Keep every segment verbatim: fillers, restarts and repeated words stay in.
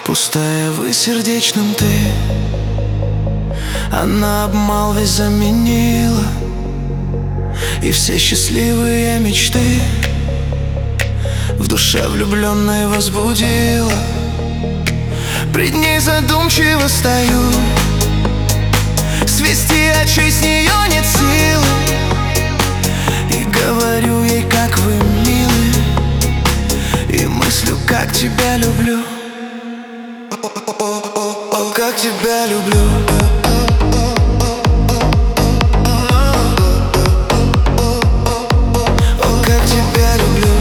Пустая вы сердечным ты, она обмал весь заменила, и все счастливые мечты в душе влюбленной возбудила. Пред ней задумчиво стою, свести очей с нее нет силы, и говорю ей, как вы милы, и мыслю, как тебя люблю. О, как тебя люблю. О, как тебя люблю.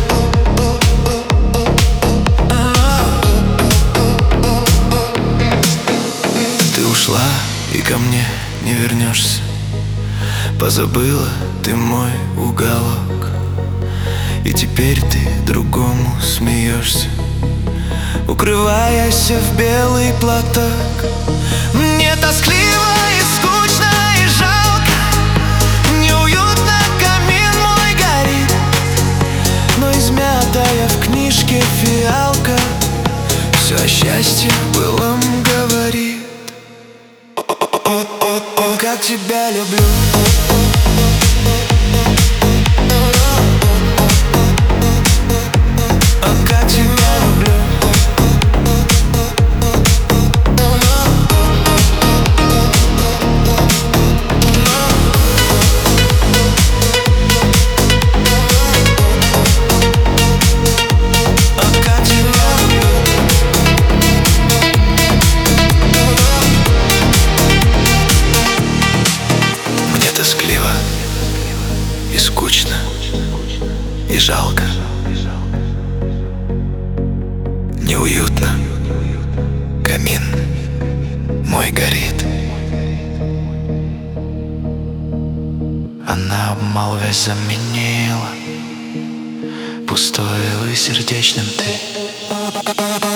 Ты ушла и ко мне не вернешься, позабыла ты мой уголок, и теперь ты другому смеешься, укрываясь в белый платок. Мне тоскливо и скучно и жалко, неуютно, камин мой горит, но измятая в книжке фиалка все о счастье былом говорит. О, как тебя люблю. Тоскливо и скучно и жалко, неуютно, камин мой горит, она обмал весь заменила, пустой вы сердечным ты.